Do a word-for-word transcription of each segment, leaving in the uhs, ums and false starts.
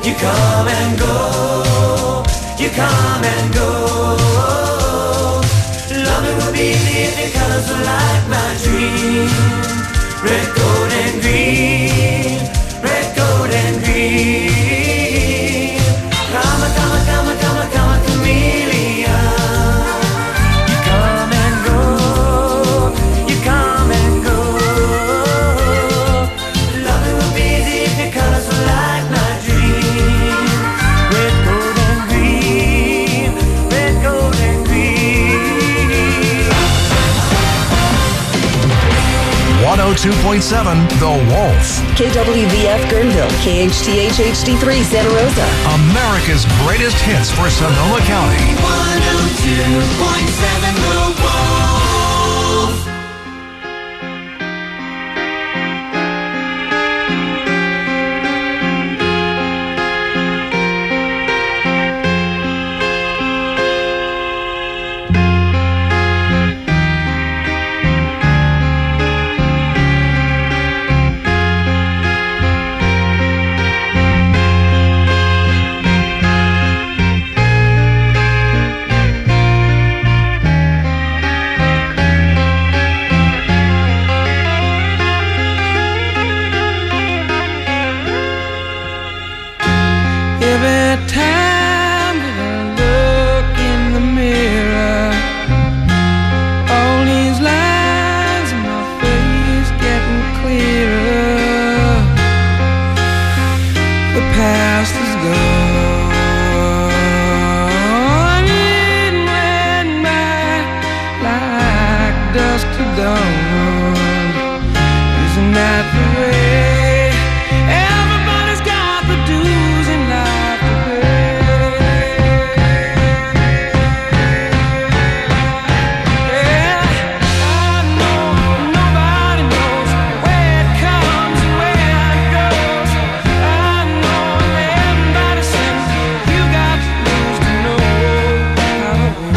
You come and go, you come and go. Loving would be easy if your colors were like my dream. Red, gold, and green. Red, gold, and green. Come a, come a, come a, come a, come a chameleon. You come and go, you come and go. Loving would be easy if your colors were like my dream. Red, gold, and green. Red, gold, and green. one oh two point seven The Wolf. K W V F Guerneville, K H T H H D three Santa Rosa. America's greatest hits for Sonoma County. one oh two point seven The Wolf. Every time that I look in the mirror, all these lines in my face getting clearer. The past is gone, it went by like dusk to dawn. Isn't that the way? Everybody's got the dues in life to pay. Yeah, I know nobody knows where it comes and where it goes. I know everybody sings, you got to lose to know how to win.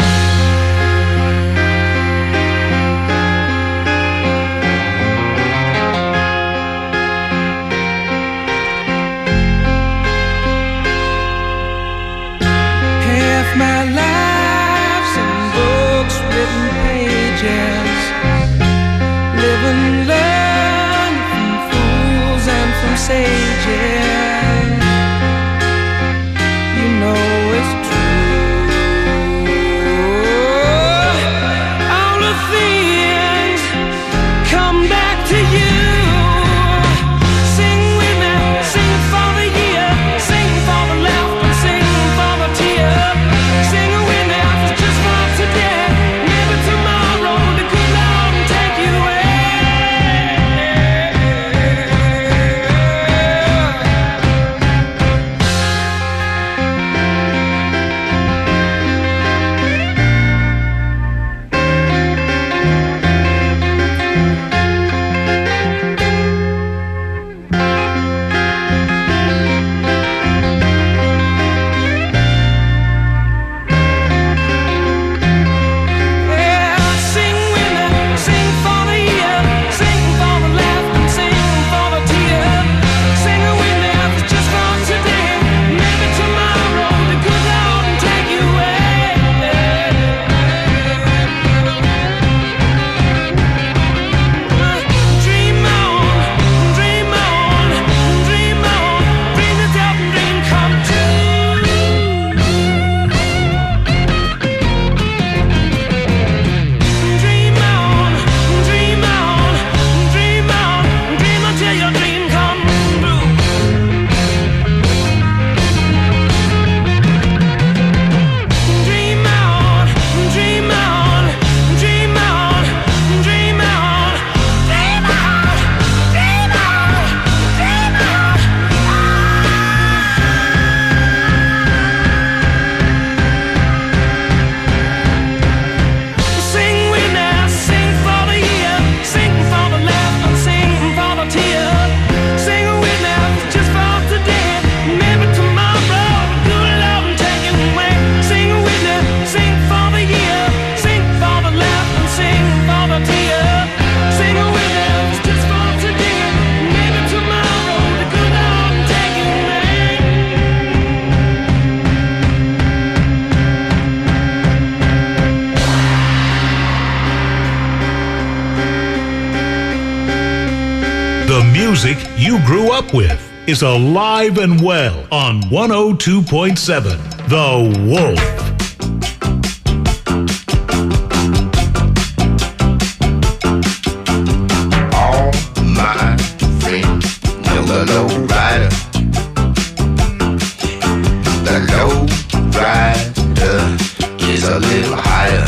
Half my life's in books, written pages. Live and learn from fools and from sages. You know it's true. All the things come back to you. Sing with me, sing for the year, sing for the laughter, sing for the tear. Sing with me, it's just for today. Maybe tomorrow the good Lord will take you away. music you grew up with is alive and well on one oh two point seven The Wolf. All my friends know the low rider. The low rider is a little higher.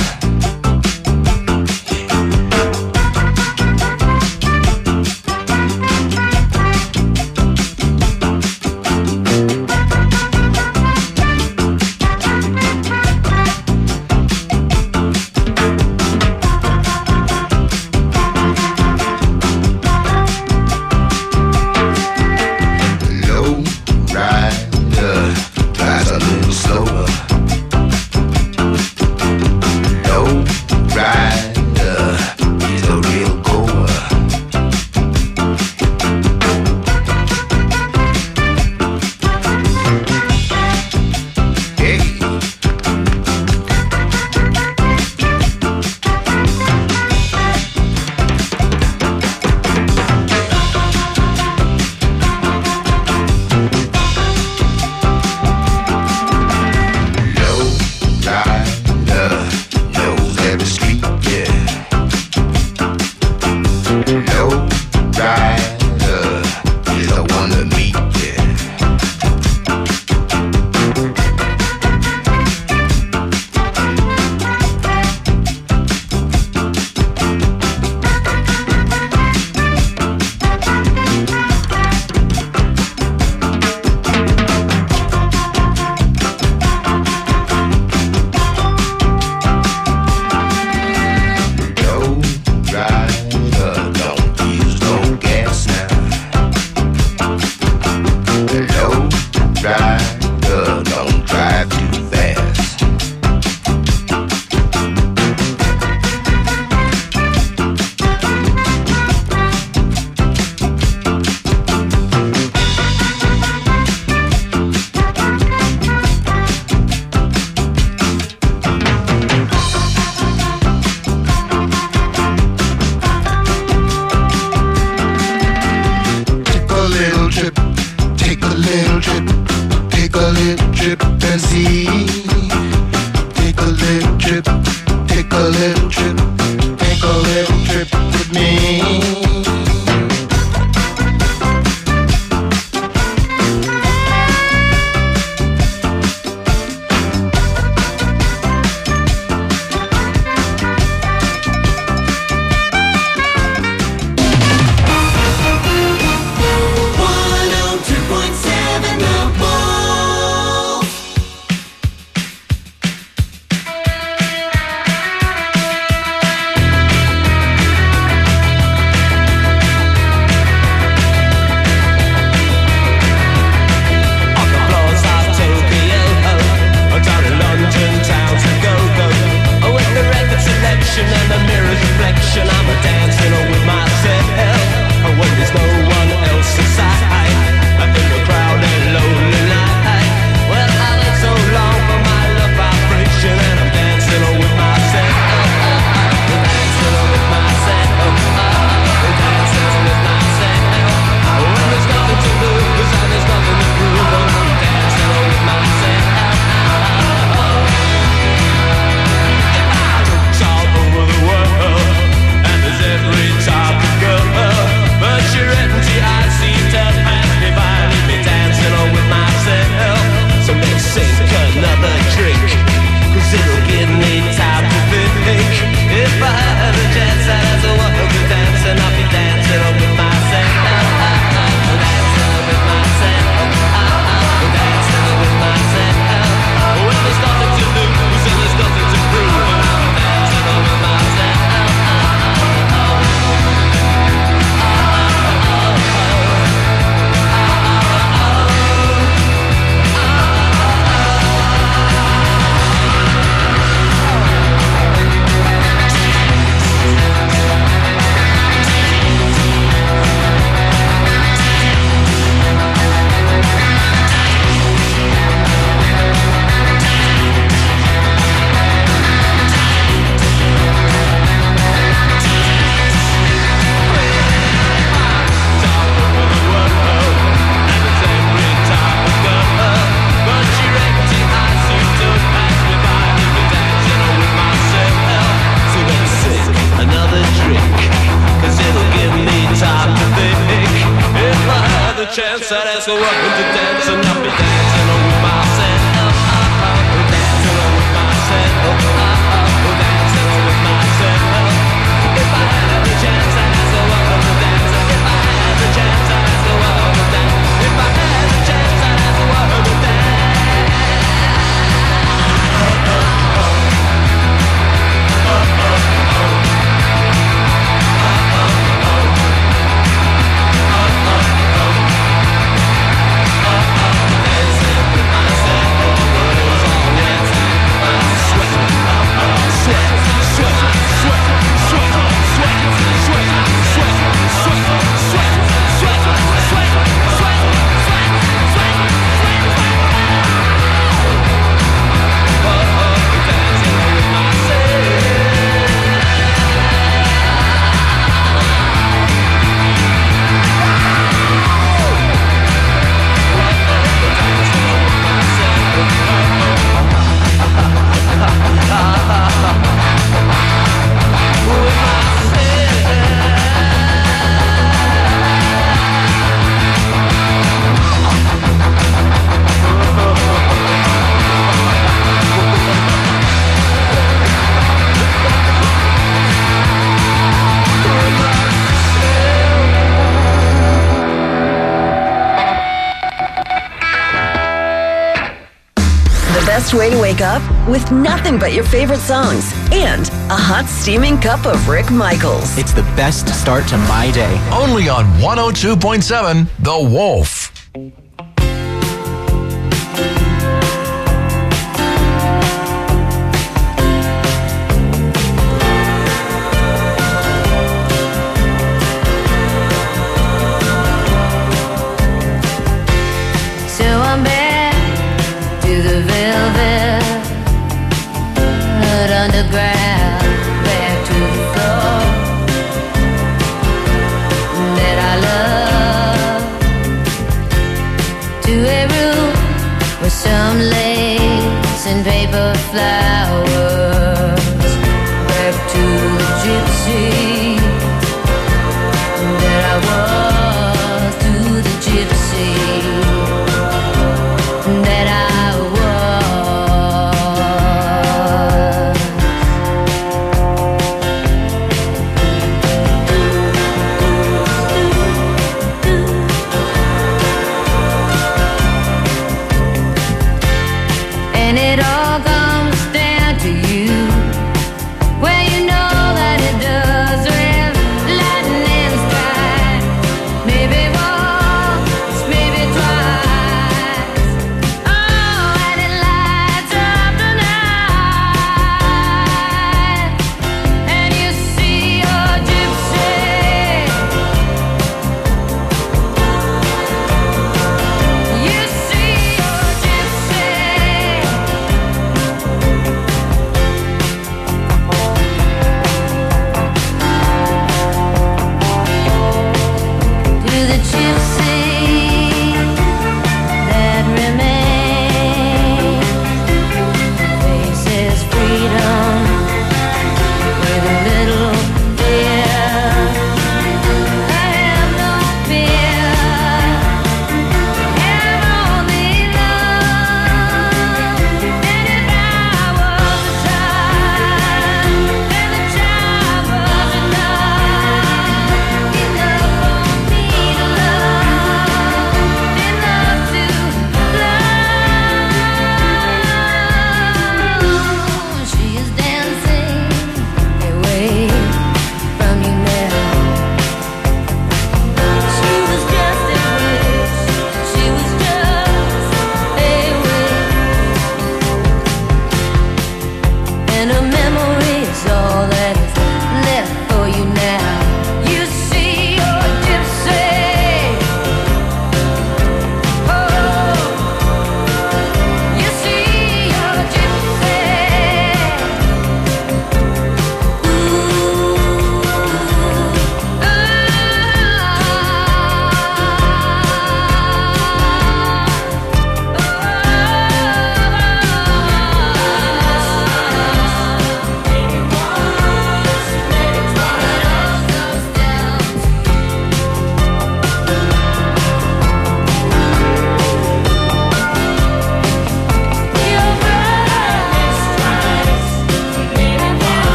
I'd ask her what would you dance and I'll be dancing on with myself. Dancing on with myself. Dancing on with myself. If I had the chance, I'd ask her what would you dance. If I had the chance, I'd ask her what would you dance. If I had the chance, I'd ask her what would you dance. Best way to wake up with nothing but your favorite songs and a hot steaming cup of Rick Michaels. It's the best start to my day. Only on one oh two point seven The Wolf. So I'm back to the velvet underground, back to the floor that I love, to a room with some lace and paper flowers, back to the gypsy that I was, to the gypsy that I and it all comes down to you.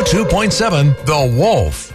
two point seven The Wolf.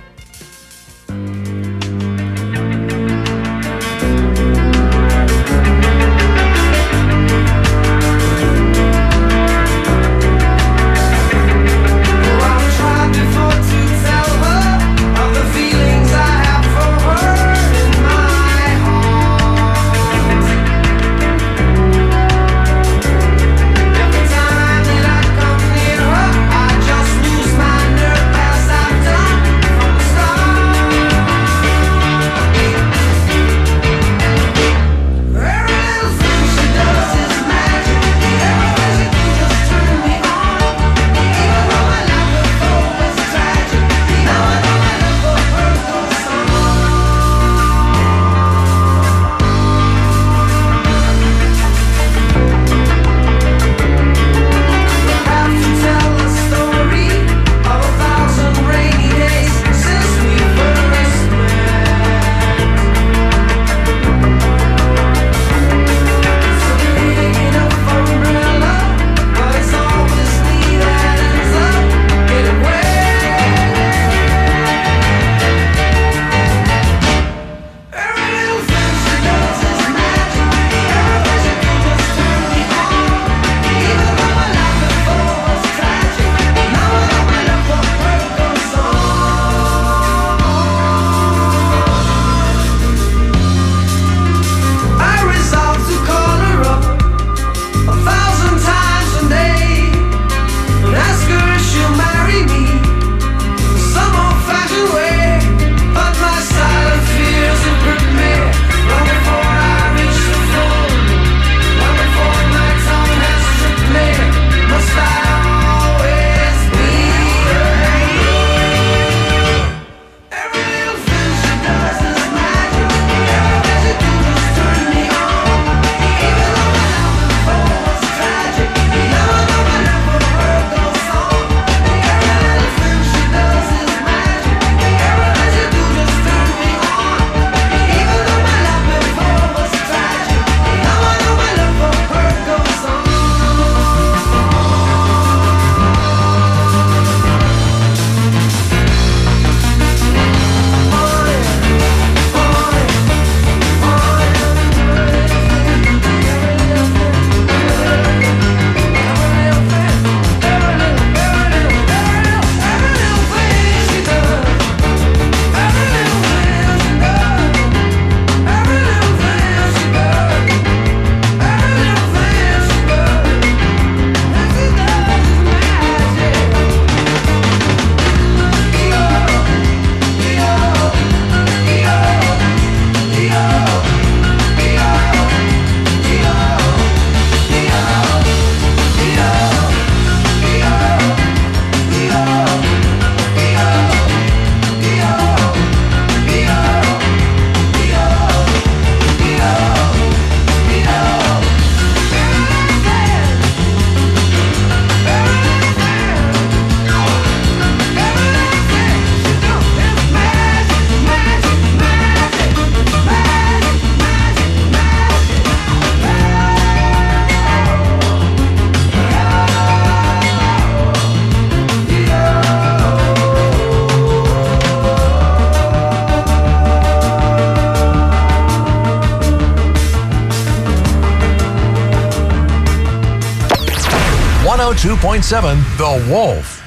one oh two point seven The Wolf.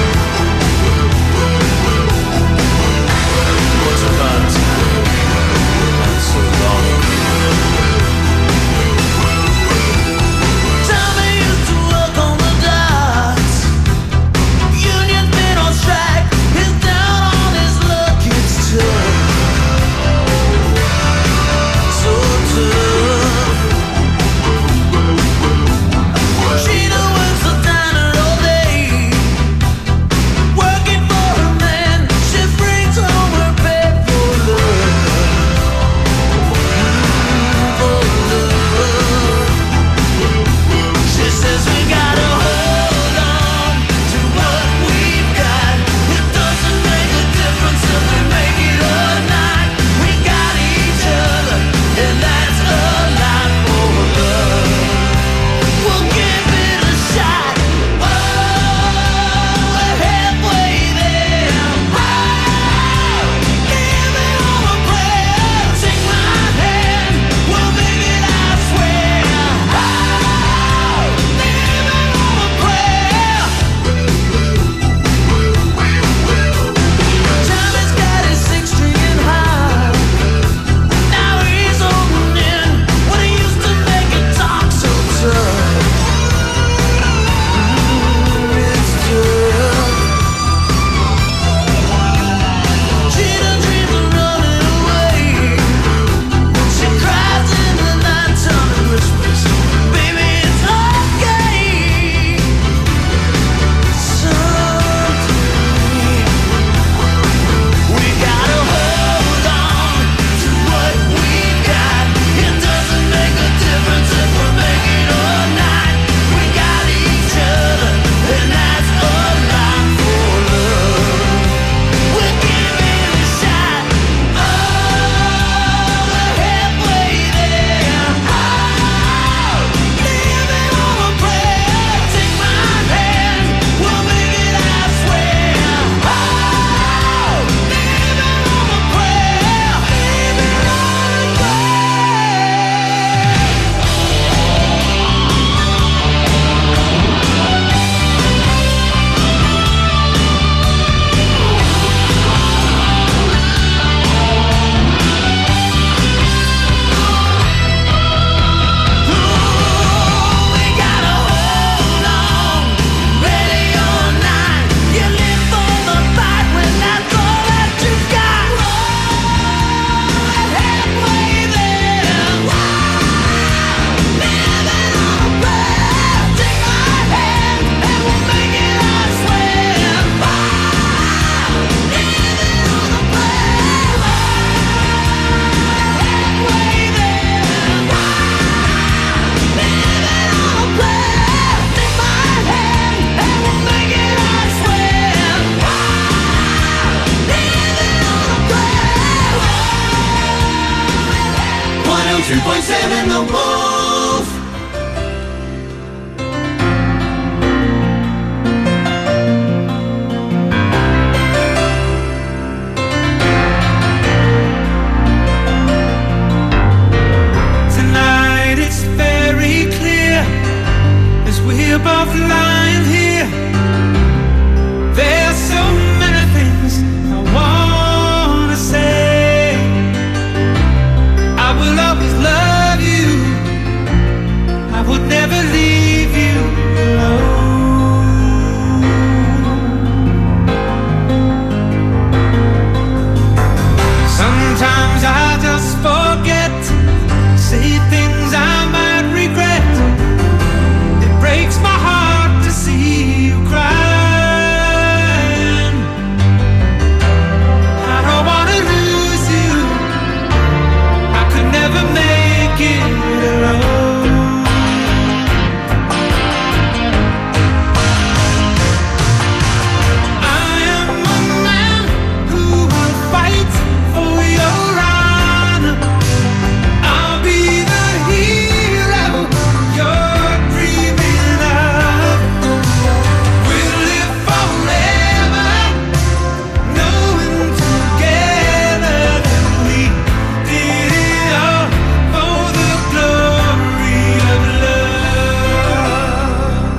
What's about Wolf. Tonight it's very clear as we're both lying here. There's so many things I wanna say. I will always love you. I would never leave you alone. Sometimes I just forget, say things I might regret. It breaks my heart to see you crying. I don't wanna lose you. I could never make it alone. I am a man who will fight for your honor. I'll be the hero you're dreaming of. We'll live forever, knowing together that we did it all for the glory of love.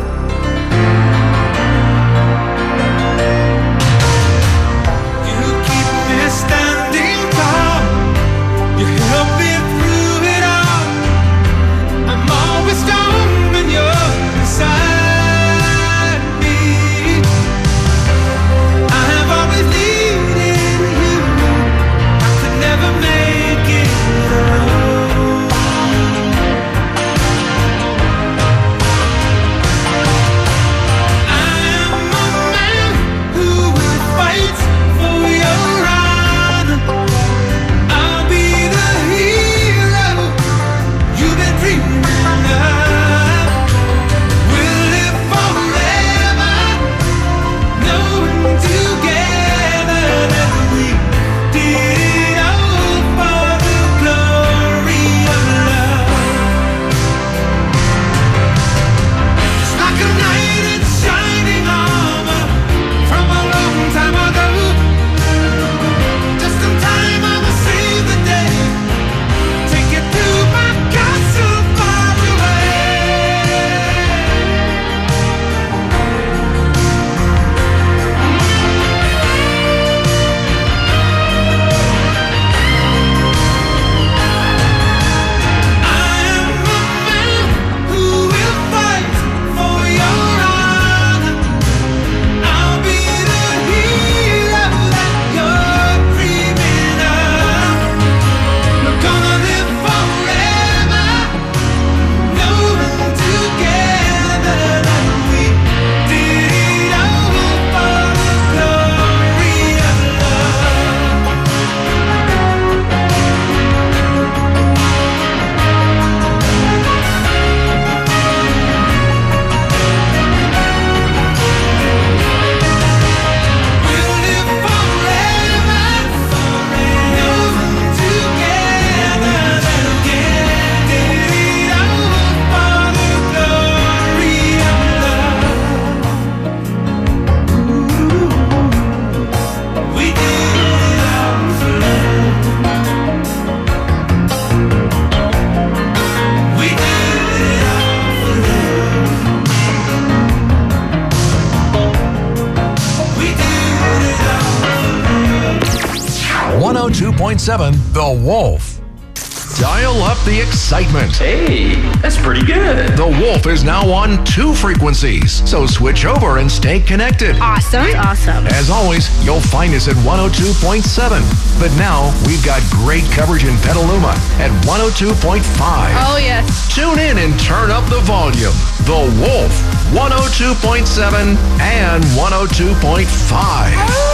You keep me standing tall. You help me through it all. I'm always strong when you're beside me. I have always needed you. I could never make it alone. I am a man who will fight for your honor. I'll be the hero you've been dreaming of. We'll live forever, knowing together that we did it all for the glory of love. Just like a knight in shining armor from a long time ago. Just in time I will save the day. Take you to my castle far away. I am a man who will fight for your honor. I'll be the hero that you're dreaming of. We're gonna live forever, knowing together that we did it all for the glory of love. We'll live forever, knowing together that we did it all for the glory of love. We did it all for love. We did it all for love. We did it all for love. one oh two point seven The Wolf. Dial up the excitement. Hey, that's pretty good. The Wolf is now on two frequencies, so switch over and stay connected. Awesome. Awesome. As always, you'll find us at one oh two point seven. But now we've got great coverage in Petaluma at one oh two point five. Oh, yes. Tune in and turn up the volume. The Wolf, one oh two point seven and one oh two point five.